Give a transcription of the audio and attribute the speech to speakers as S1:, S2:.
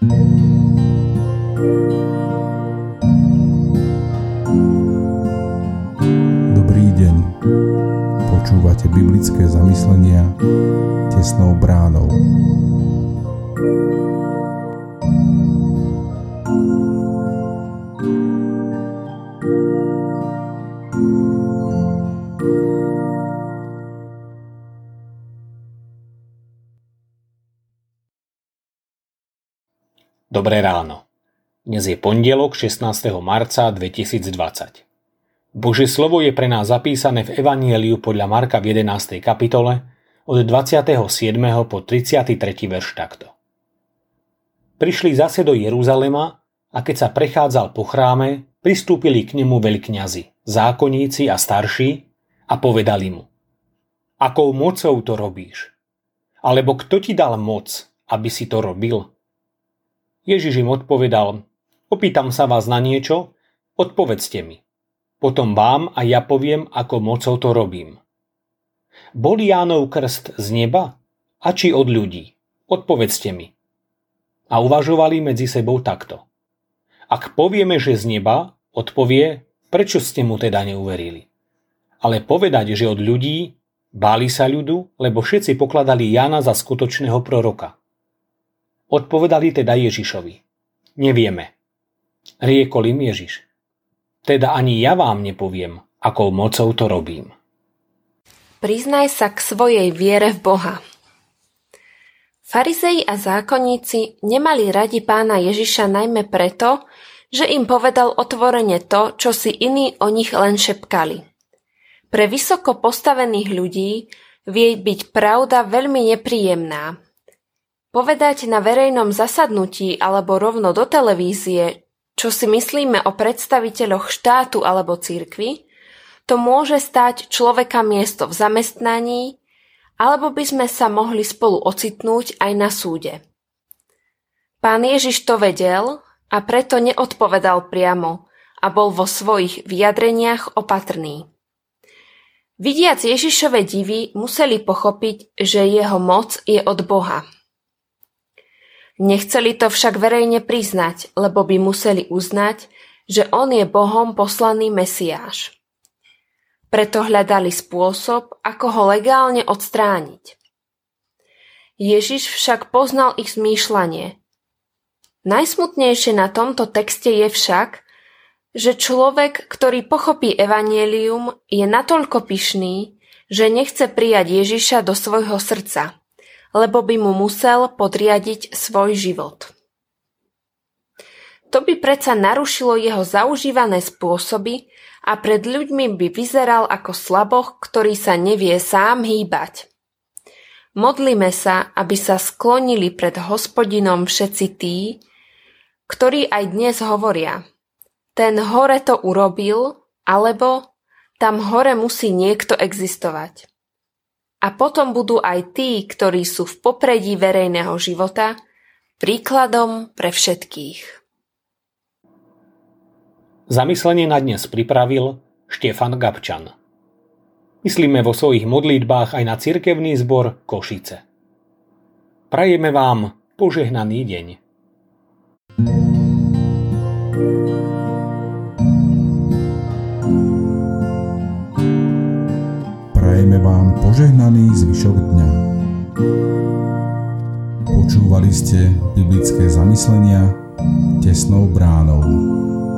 S1: Dobrý deň. Počúvate biblické zamyslenia tesnou bránou.
S2: Dobré ráno. Dnes je pondelok 16. marca 2020. Božie slovo je pre nás zapísané v Evanjeliu podľa Marka v 11. kapitole od 27. po 33. verš takto. Prišli zase do Jeruzalema a keď sa prechádzal po chráme, pristúpili k nemu veľkňazi, zákonníci a starší a povedali mu: Akou mocou to robíš? Alebo kto ti dal moc, aby si to robil? Ježiš im odpovedal: Opýtam sa vás na niečo, odpovedzte mi. Potom vám a ja poviem, ako mocou to robím. Bol Jánov krst z neba? A či od ľudí? Odpovedzte mi. A uvažovali medzi sebou takto. Ak povieme, že z neba, odpovie, prečo ste mu teda neuverili? Ale povedať, že od ľudí, báli sa ľudu, lebo všetci pokladali Jána za skutočného proroka. Odpovedali teda Ježišovi: Nevieme. Riekol im Ježiš: Teda ani ja vám nepoviem, akou mocou to robím.
S3: Priznaj sa k svojej viere v Boha. Farizei a zákonníci nemali radi pána Ježiša najmä preto, že im povedal otvorene to, čo si iní o nich len šepkali. Pre vysoko postavených ľudí vie byť pravda veľmi nepríjemná. Povedať na verejnom zasadnutí alebo rovno do televízie, čo si myslíme o predstaviteľoch štátu alebo cirkvi, to môže stáť človeka miesto v zamestnaní, alebo by sme sa mohli spolu ocitnúť aj na súde. Pán Ježiš to vedel a preto neodpovedal priamo a bol vo svojich vyjadreniach opatrný. Vidiac Ježišove divy, museli pochopiť, že jeho moc je od Boha. Nechceli to však verejne priznať, lebo by museli uznať, že on je Bohom poslaný Mesiáš. Preto hľadali spôsob, ako ho legálne odstrániť. Ježiš však poznal ich zmýšľanie. Najsmutnejšie na tomto texte je však, že človek, ktorý pochopí evanjelium, je natoľko pyšný, že nechce prijať Ježiša do svojho srdca, lebo by mu musel podriadiť svoj život. To by predsa narušilo jeho zaužívané spôsoby a pred ľuďmi by vyzeral ako slaboch, ktorý sa nevie sám hýbať. Modlíme sa, aby sa sklonili pred Hospodinom všetci tí, ktorí aj dnes hovoria: ten hore to urobil, alebo tam hore musí niekto existovať. A potom budú aj tí, ktorí sú v popredí verejného života, príkladom pre všetkých.
S2: Zamyslenie na dnes pripravil Štefan Gabčan. Myslíme vo svojich modlitbách aj na cirkevný zbor Košice. Prajeme vám požehnaný deň.
S1: Prajeme vám požehnaný zvyšok dňa. Počúvali ste biblické zamyslenia tesnou bránou.